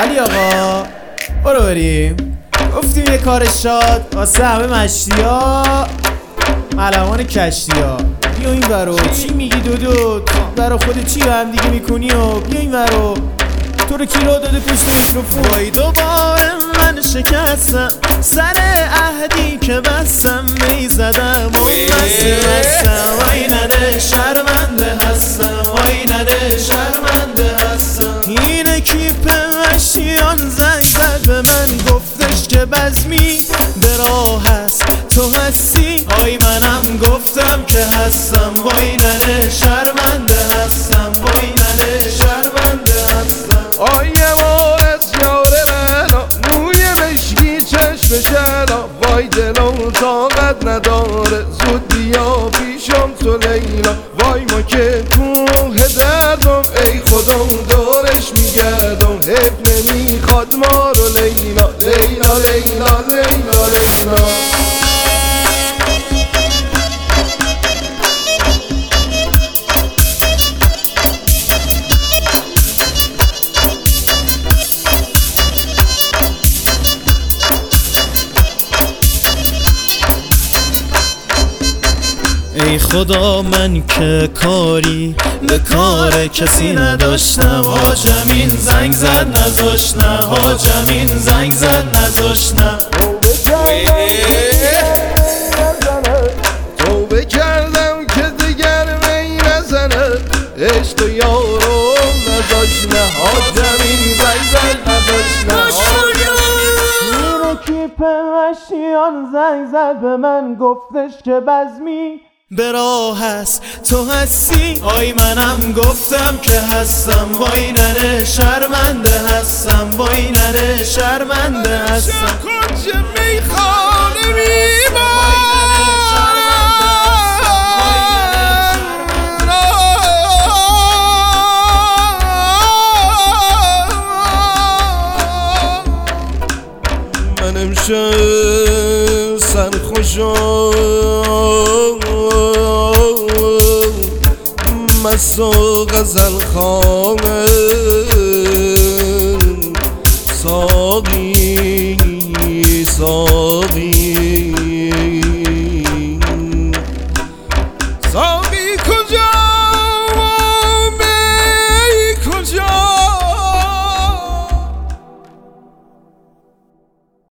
علی آقا برو بریم. گفتیم یه کار شاد واسه همه مشتیا ملوان کشتیا. بیا این ورو چی میگی دودو؟ تو برا خود چی هم دیگه میکنی؟ و بیا این ورو تو رو کی را داده پشت میکروفون؟ وای دوباره من شکستم سر عهدی که بستم میزدم و بستم. وای نده شرمنده هستم، وای نده شرمنده هستم. این اکیپ مشتیان زنگ زد به من گفتش که بزمی به راه هست تو هستی. آی منم گفتم که هستم، وای نده شرمنده هستم، وای نده شرمنده هستم. آی یه مورد یاره منا موی مشکی چشم شنا، وای دلم طاقت نداره زود بیا پیشم تو لیلا. وای ما که کوه دردم ای خودم دورش میگردم، حیف نمیخواد ما رو لیلا لیلا لیلا لیلا لیلا. ای خدا من که کاری به کار کسی نداشتم. حاجمین زنگ زد نذاشتم، حاجمین زنگ زد نذاشتم. توبه کردم که دیگر می نزنه عشق یارو نذاشتم، حاجمین زنگ زد نذاشتم. این اکیپ مشتیان زنگ زد به من گفتش که بزمی به راه هست تو هستی. آی منم گفتم که هستم، وای نده شرمنده هستم، وای نده شرمنده هستم. کنچه میخانه من امشب سرخوشم مست و غزل خانه ساقی ساقی